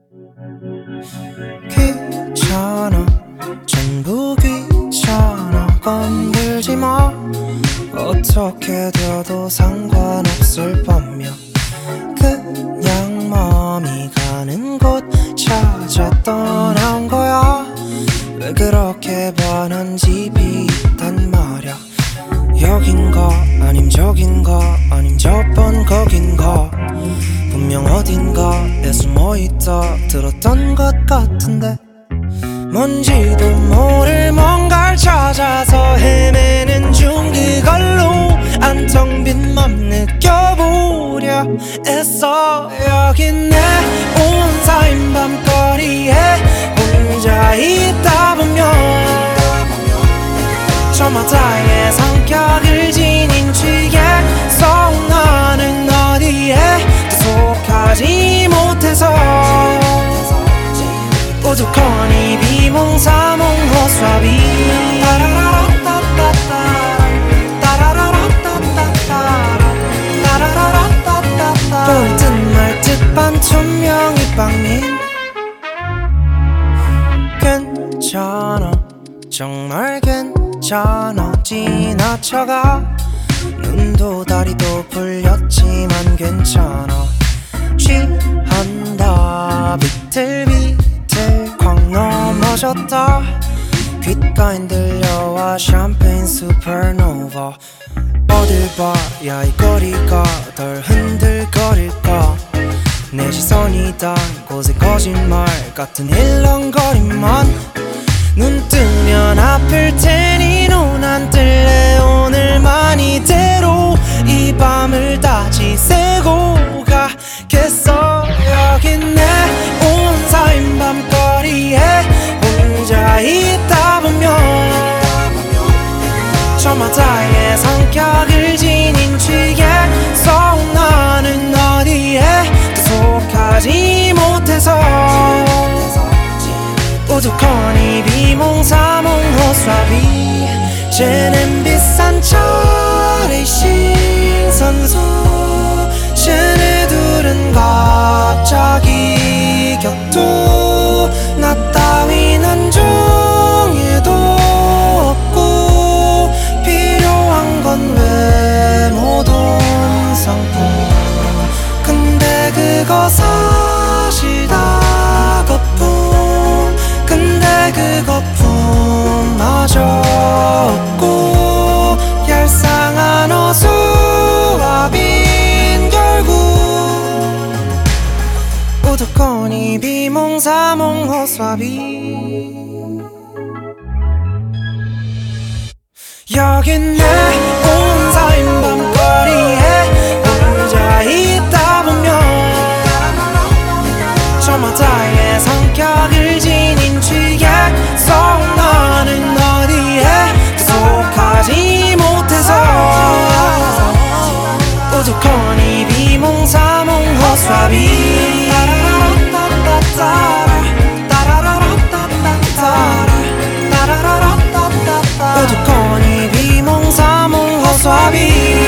귀찮아 전부 귀찮아 건들지 마 어떻게 되어도 상관없을 법며 그냥 마음이 가는 곳 찾아 떠난 거야 왜 그렇게 반한 집이 있단 말야 여긴가 아님 저긴가 아님 저번 거긴가 분명 어딘가에 숨어있다 들었던 것 같은데 뭔지도 모를 뭔가를 찾아서 헤매는 중 그걸로 안 텅 빈 맘 느껴보려 애써 여기 내 온사인 밤거리에 혼자 있다 보면 저마다의 성격을 지닌 취해 서운하는 어디에 속하지 못해서 오죽하니 비몽사몽 호수아비 볼 듯 말 듯 반투명이 빵님 괜찮아 정말 괜찮아 지나쳐가 눈도 다리도 풀렸지만 괜찮아 취한다 비틀비틀 콱 넘어졌다 귓가엔 들려와 샴페인 슈퍼노바 어딜 봐야 이 거리가 덜 흔들거릴까 내 시선이 단 곳에 거짓말 같은 일렁거림만 눈 뜨면 아플 테니 눈 안 뜰래 오늘만 이대로 이 밤을 다 지새고 가겠어 여긴 내 온사인 밤거리에 혼자 있다 보면 저마다의 성격을 지닌 취해 서운하는 어디에 속하지 못해서 오죽하니 비몽사몽 호수아비 쟤는 비싼 차례 신선수 쟤네 둘은 갑자기 격투 나 따윈 안정에도 없고 필요한 건 외모돈 상품 근데 그거 사실 다 거품 근데 그 거품마저 없고 얄쌍한 호수아빈 결국 오죽하니 비몽사몽 호수아비 여긴 내 온사인 밤거리에 혼자 있다 보면 저마다의 성격을 지닌 취해 서운하는 어디에 속하지 못해서 오죽하니 비몽사몽 호수아비 오죽하니 비몽사몽 호수아비